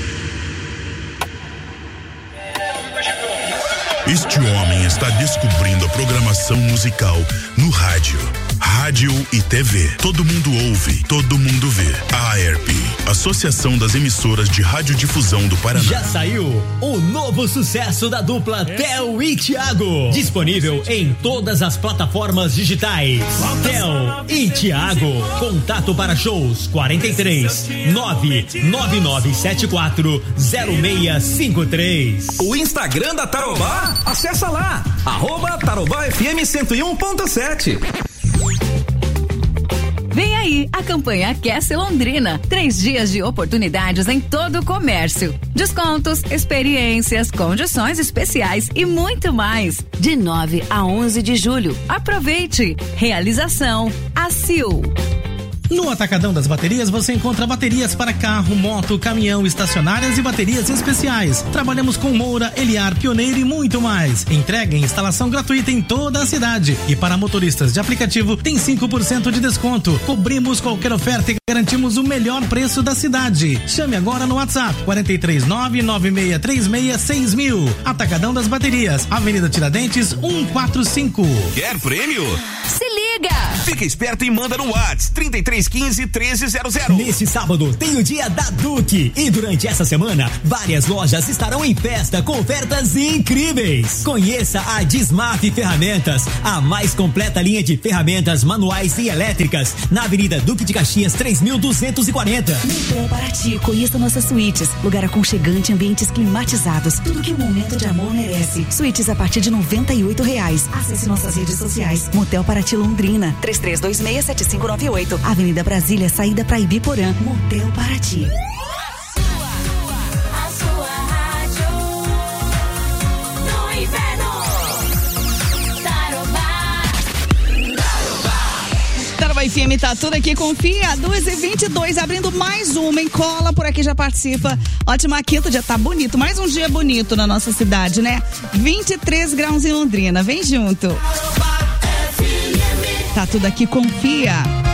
Este homem está descobrindo a programação musical no rádio. Rádio e T V. Todo mundo ouve, todo mundo vê. A AERP, Associação das Emissoras de Radiodifusão do Paraná. Já saiu o novo sucesso da dupla Theo e Thiago. Disponível em todas as plataformas digitais. Theo e Thiago. Contato para shows quarenta e três, nove nove nove sete quatro, zero seis cinco três. O Instagram da Tarobá? Acessa lá, arroba Tarobá F M cento e um ponto sete. Vem aí a campanha Aquece Londrina. Três dias de oportunidades em todo o comércio. Descontos, experiências, condições especiais e muito mais. De nove a onze de julho. Aproveite. Realização A C I U. No Atacadão das Baterias você encontra baterias para carro, moto, caminhão, estacionárias e baterias especiais. Trabalhamos com Moura, Eliar, Pioneiro e muito mais. Entrega e instalação gratuita em toda a cidade. E para motoristas de aplicativo tem cinco por cento de desconto. Cobrimos qualquer oferta e garantimos o melhor preço da cidade. Chame agora no WhatsApp quatro três nove, nove seis três seis, seis mil. Atacadão das Baterias, Avenida Tiradentes, cento e quarenta e cinco. Quer prêmio? Se liga! Fica esperto e manda no WhatsApp trinta e três quinze, treze zero zero. Neste sábado tem o dia da Duque e durante essa semana várias lojas estarão em festa com ofertas incríveis. Conheça a Dismaf Ferramentas, a mais completa linha de ferramentas manuais e elétricas na Avenida Duque de Caxias três mil duzentos e quarenta. Motel Paraty, conheça nossas suítes, lugar aconchegante, ambientes climatizados, tudo que o momento de amor merece. Suítes a partir de noventa e oito reais. Acesse nossas redes sociais. Motel Paraty Londrina, três três dois seis, sete cinco nove oito. Avenida Brasília, saída para Ibiporã. Motel Paraty. Tarobá F M tá tudo aqui, confia, duas e vinte e dois, abrindo mais uma, em cola, por aqui já participa. Ótima quinta, já tá bonito, mais um dia bonito na nossa cidade, né? vinte e três graus em Londrina, vem junto. Tá tudo aqui, confia.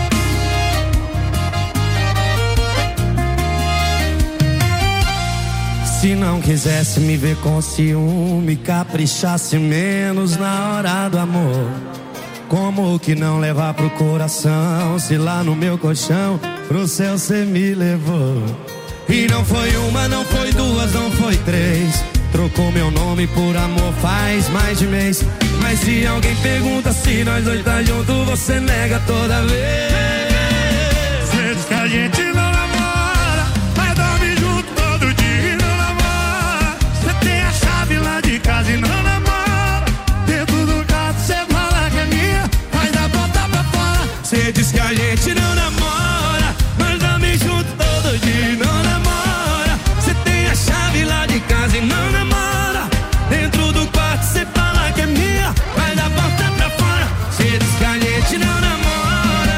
Se não quisesse me ver com ciúme, caprichasse menos na hora do amor. Como que não levar pro coração, se lá no meu colchão pro céu cê me levou? E não foi uma, não foi duas, não foi três. Trocou meu nome por amor faz mais de mês. Mas se alguém pergunta se nós dois tá junto, você nega toda vez. Cê diz que a gente não namora, mas dorme junto todo dia e não namora. Cê tem a chave lá de casa e não namora. Dentro do carro cê fala que é minha, mas dá porta pra fora. Cê diz que a gente não namora, mas dorme junto todo dia e não namora. Cê tem a chave lá de casa e não namora. Dentro do quarto cê fala que é minha, mas dá porta pra fora. Cê diz que a gente não namora.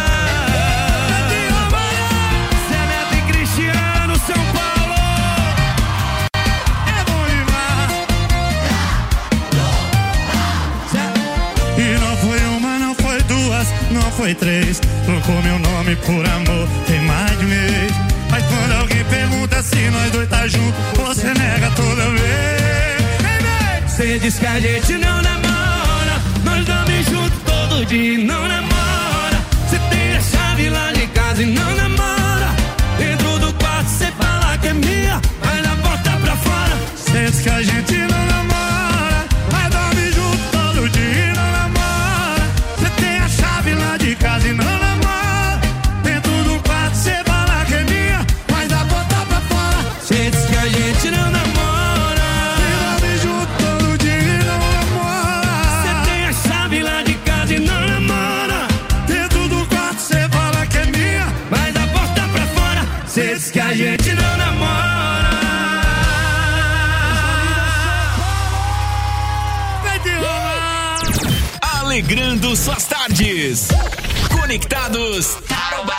Cê é Neto e Cristiano, São Paulo. É bom demais. E não foi uma, não foi duas, não foi três. Trocou meu nome por amor, tem mais de mês. Mas quando alguém pergunta se nós dois tá junto, você nega toda vez. Cê diz que a gente não namora, nós dormimos junto todo dia e não namora. Cê tem a chave lá de casa e não namora. Dentro do quarto cê fala que é minha, mas na porta pra fora. Cê diz que a gente não namora, mas dorme junto todo dia e não namora. Cê tem a chave lá de casa e não namora. Dentro do quarto cê fala que é minha, mas na porta pra fora. Cê diz que a gente não namora. Cê diz que a gente não namora. Alegrando suas tardes. Conectados Tarobá.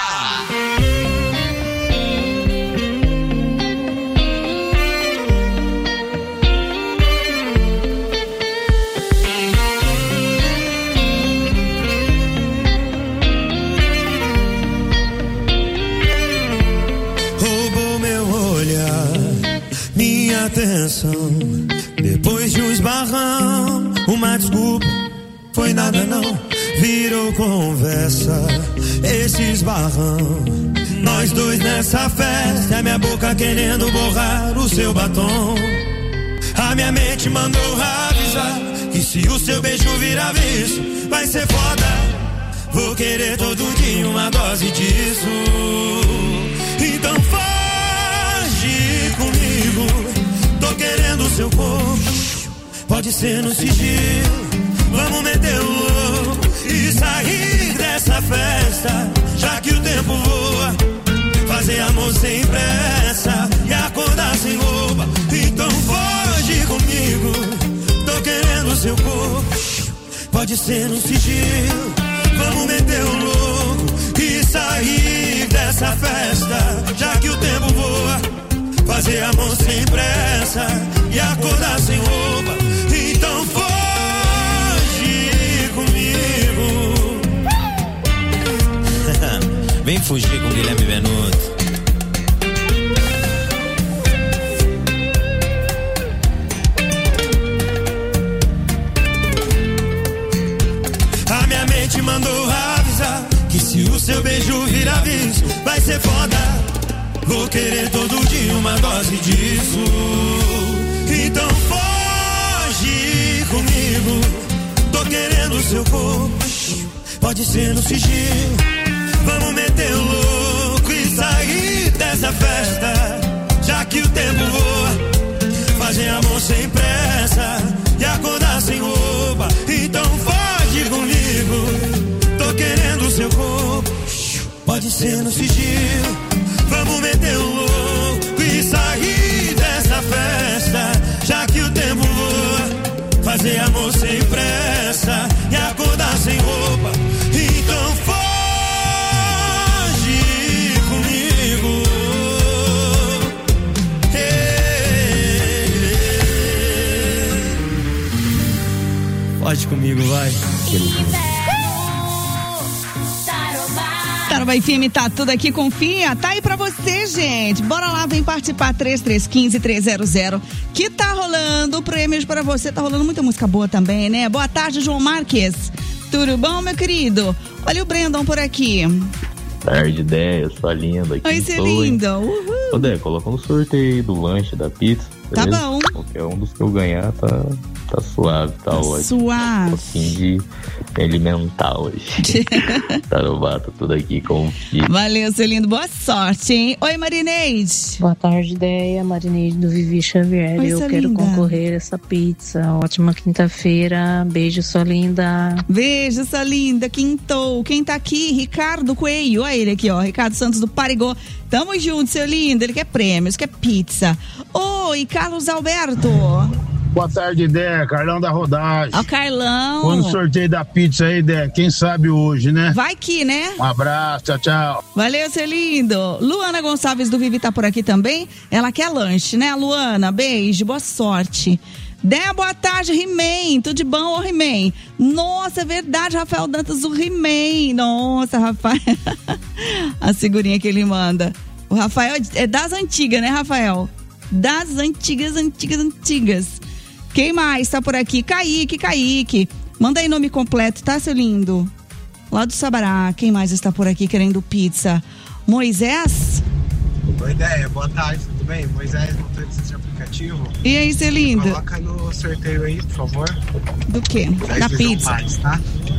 Atenção, depois de um esbarrão, uma desculpa, foi nada não, virou conversa, esse esbarrão. Nós dois nessa festa, a minha boca querendo borrar o seu batom. A minha mente mandou avisar que se o seu beijo virar vício, vai ser foda. Vou querer todo dia uma dose disso. Então foge comigo. Tô querendo seu corpo, pode ser no sigilo. Vamos meter o louco e sair dessa festa, já que o tempo voa. Fazer amor sem pressa e acordar sem roupa. Então foge comigo. Tô querendo seu corpo, pode ser no sigilo. Vamos meter o louco e sair dessa festa, já que o tempo voa. Fazer amor sem pressa e acordar sem roupa. Então foge comigo. Vem fugir com Guilherme Benuto. A minha mente mandou avisar que se o seu beijo virar vício, vai ser foda. Vou querer todo dia uma dose disso. Então foge comigo. Tô querendo seu corpo, pode ser no sigilo. Vamos meter o louco e sair dessa festa, já que o tempo voa. Fazer amor sem pressa e acordar sem roupa. Então foge comigo. Tô querendo seu corpo, pode ser no sigilo. Vamos meter o louco e sair dessa festa, já que o tempo voa. Fazer amor sem pressa e acordar sem roupa. Então foge comigo. Pode comigo, vai. Tarobá F M, tá tudo aqui, confia, tá aí pra você, gente. Bora lá, vem participar, três três um cinco, três zero zero, que tá rolando prêmios pra você, tá rolando muita música boa também, né? Boa tarde, João Marques. Tudo bom, meu querido? Olha o Brandon por aqui. Tarde, Déia, sua linda. Oi, você é linda. Uhul. Ô, Déia, coloca no sorteio do lanche da pizza. Tá beleza? bom. Qualquer um dos que eu ganhar tá, tá suave, tá, tá ótimo. Suave. Um pouquinho de alimentar hoje. Tarobá, tá tudo aqui, confia. Valeu, seu lindo. Boa sorte, hein? Oi, Marineide. Boa tarde, Déia. Marineide do Vivi Xavier. Oi, eu sua quero linda. concorrer a essa pizza. Ótima quinta-feira. Beijo, sua linda. Beijo, sua linda. Quintou. Quem tá aqui? Ricardo Coelho. Olha ele aqui, ó. Ricardo Santos do Parigô. Tamo junto, seu lindo. Ele quer prêmios, quer pizza. Oi, Carlos Alberto. Boa tarde, Dé. Carlão da Rodagem. Ó, Carlão. Quando sorteio da pizza aí, Dé, quem sabe hoje, né? Vai que, né? Um abraço, tchau, tchau. Valeu, seu lindo. Luana Gonçalves do Vivi tá por aqui também. Ela quer lanche, né, Luana? Beijo, boa sorte. Dé, boa tarde, He-Man. Tudo de bom, ô He-Man? Nossa, é verdade, Rafael Dantas, o He-Man. Nossa, Rafael. A figurinha que ele manda. O Rafael é das antigas, né, Rafael? Das antigas, antigas, antigas. Quem mais tá por aqui? Kaique, Kaique. Manda aí nome completo, tá, seu lindo? Lá do Sabará. Quem mais está por aqui querendo pizza? Moisés? Oi, Déia. Boa tarde, tudo bem? Moisés, motorista de aplicativo. E aí, seu lindo? Coloca no sorteio aí, por favor. Do quê? Da pizza. Mais, tá?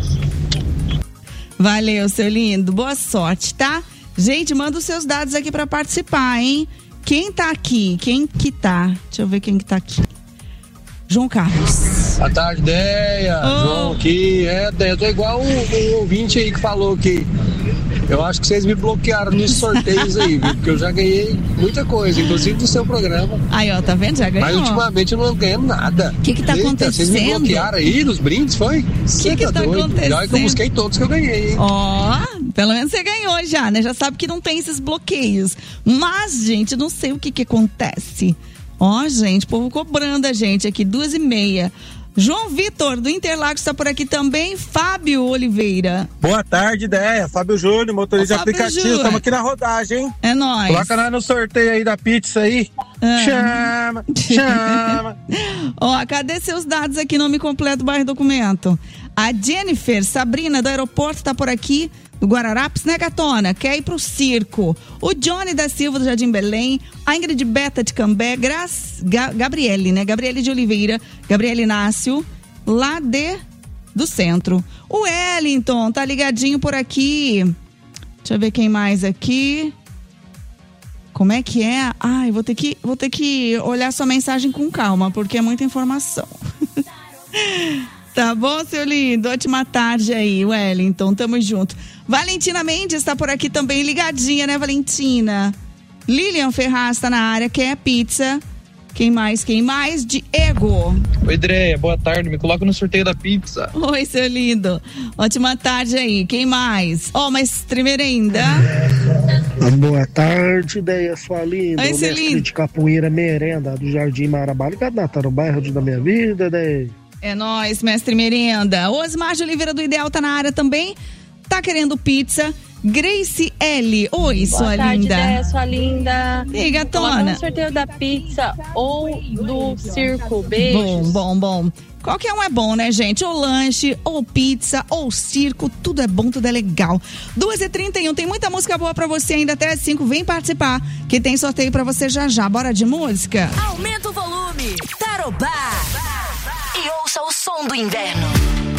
Valeu, seu lindo. Boa sorte, tá? Gente, manda os seus dados aqui pra participar, hein? Quem tá aqui? Quem que tá? Deixa eu ver quem que tá aqui. João Carlos. Boa tarde, Déia. Oh. João aqui. É, Déia, eu tô igual o, o ouvinte aí que falou que eu acho que vocês me bloquearam nos sorteios aí, viu? Porque eu já ganhei muita coisa, inclusive do seu programa. Aí, ó, tá vendo? Já ganhou. Mas ultimamente eu não ganho nada. O que que tá Eita, acontecendo? Vocês me bloquearam aí nos brindes, foi? O que que tá, tá acontecendo? Já é que eu busquei todos que eu ganhei, hein? Ó, pelo menos você ganhou já, né? Já sabe que não tem esses bloqueios. Mas, gente, não sei o que que acontece. Ó, gente, o povo cobrando a gente aqui, duas e meia. João Vitor, do Interlagos, está por aqui também. Fábio Oliveira. Boa tarde, Déia. Fábio Júnior, motorista de aplicativo. Estamos aqui na rodagem, hein? É nóis. Coloca nós no sorteio aí da pizza aí. Ah. Chama, chama. Ó, cadê seus dados aqui? Nome completo, bairro, documento. A Jennifer Sabrina, do aeroporto, está por aqui. Do Guararapes, né, gatona? Quer ir pro circo. O Johnny da Silva, do Jardim Belém. A Ingrid Beta de Cambé. Gra... Ga... Gabriele, né? Gabriele de Oliveira. Gabriele Inácio, lá de... do centro. O Wellington, tá ligadinho por aqui. Deixa eu ver quem mais aqui. Como é que é? Ai, vou ter que, vou ter que olhar sua mensagem com calma, porque é muita informação. Tá bom, seu lindo? Ótima tarde aí, Wellington. Tamo junto. Valentina Mendes tá por aqui também, ligadinha, né, Valentina? Lilian Ferraz tá na área, quer pizza. Quem mais? Quem mais? Diego. Oi, Dreia, boa tarde. Me coloca no sorteio da pizza. Oi, seu lindo. Ótima tarde aí. Quem mais? Ó, oh, mas primeiro ainda. Boa tarde, Deia, sua linda. Oi, o seu mestre lindo. de capoeira merenda do Jardim Marabá. Ligado na no bairro da minha vida, Deia. É nóis, mestre merenda. Osmar de Oliveira do Ideal tá na área também. Tá querendo pizza. Grace L. Oi, Boa sua tarde, linda. Déia, sua linda. E aí, gatona? No sorteio da pizza ou do circo. Beijos. Bom, bom, bom. Qualquer um é bom, né, gente? Ou lanche, ou pizza, ou circo, tudo é bom, tudo é legal. duas e trinta e um, tem muita música boa pra você ainda até as cinco. Vem participar, que tem sorteio pra você já já. Bora de música? Aumenta o volume. Tarobá. E ouça o som do inverno.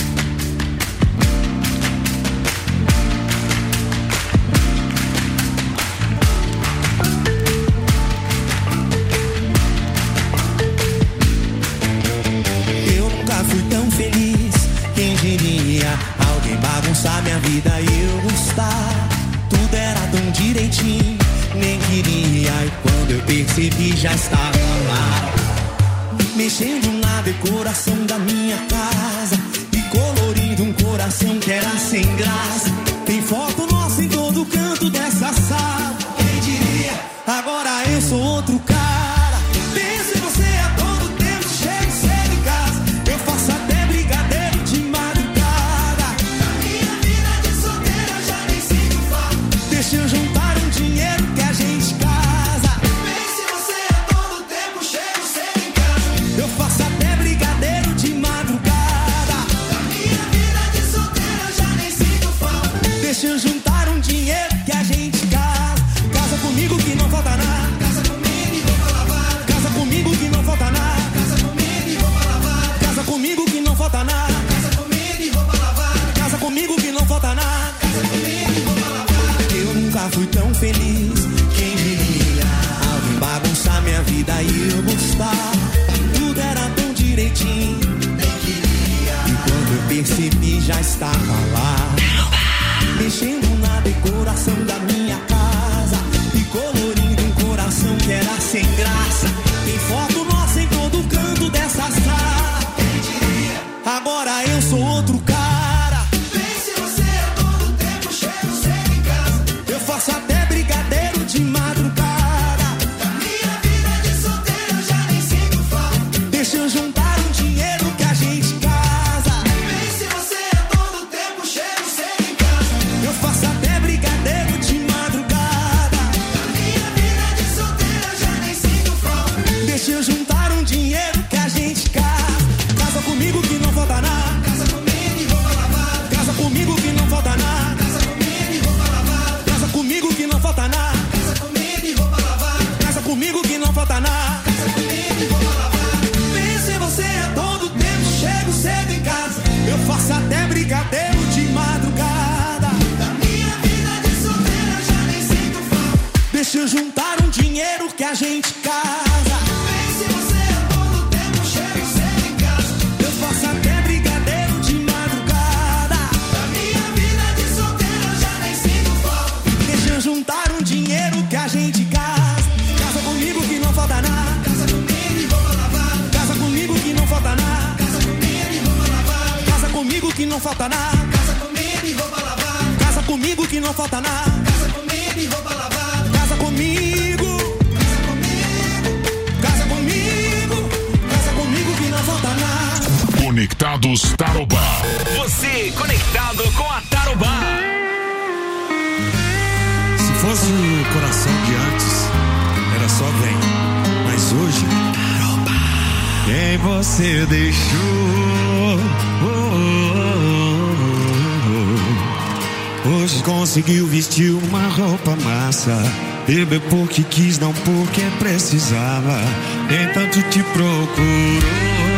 Fui tão feliz, quem diria? Alguém bagunçar minha vida e eu gostar. Tudo era tão direitinho, nem queria. E quando eu percebi já estava lá, mexendo na decoração da minha casa e colorindo um coração que era sem graça. Tem foto nossa em todo canto dessa sala. Quem diria? Agora eu sou outro cara. Pensa em você a todo tempo, chego cedo em casa. Eu faço até brigadeiro de madrugada. Na minha vida de solteira eu já nem sinto falta. Deixa eu juntar um dinheiro que a gente casa. Pense você a todo tempo, chego cedo em casa. Eu faço até brigadeiro de madrugada. Na minha vida de solteira eu já nem sinto falta. Deixa eu juntar um dinheiro que a gente casa. Casa comigo que não falta nada. Casa comigo e roupa lavada. Casa comigo que não falta nada. Casa comigo e roupa lavada. Casa comigo que não falta nada. Casa comigo e roupa lavada. Casa comigo que não falta nada. Casa comigo e roupa lavada. Eu nunca fui tão feliz, quem diria? Alguém bagunçar minha vida e eu gostar. Tudo era tão direitinho, nem queria. E quando eu percebi já estava lá, mexendo na decoração da minha casa e colorindo um coração que era sem graça. Tem foto nossa em todo canto dessa sala. Quem diria? Agora eu sou outro cara. Pense você a todo tempo, chego cedo em casa. Eu faço até brigadeiro de madrugada. Da minha vida de solteiro eu já nem sinto falta. Deixa eu juntar um dinheiro que a gente casa. Pense você a todo tempo, chego cedo em casa. Eu faço até brigadeiro de madrugada. Da minha vida de solteiro eu já nem sinto falta. Deixa eu juntar um dinheiro que a gente casa. Casa comigo que não falta nada. Casa comigo e roupa lavada. Casa comigo que não falta nada. Casa comigo e roupa lavada. Casa comigo que não falta nada. Casa comigo e roupa lavada. Casa comigo que não falta nada. Casa comigo e roupa lavada. Pense em você a todo tempo, chego cedo em casa. Eu faço até brigadeiro de madrugada. Da minha vida de solteira eu já nem sinto falta. Deixa eu juntar um dinheiro que a gente casa. Pense em você a todo tempo, chego cedo em casa. Eu faço até brigadeiro de madrugada. Da minha vida de solteira eu já nem sinto falta. Deixa eu juntar um dinheiro que a gente casa. Casa comigo que não falta nada. Casa comigo e roupa lavada. Casa comigo que não falta nada. Casa comigo e roupa lavada. Casa comigo que não falta nada. Casa comigo e roupa lavada. Casa comigo que não falta nada. Casa comigo e roupa lavada. Casa comigo. Casa comigo. Casa comigo. Casa comigo que não falta nada. Conectados Tarobá. Você conectado com a Tarobá. Se fosse o coração de antes, era só vem. Mas hoje, quem você deixou? Oh, oh, oh, oh. Hoje conseguiu vestir uma roupa massa. Beber porque quis, não porque precisava. Nem tanto te procurou.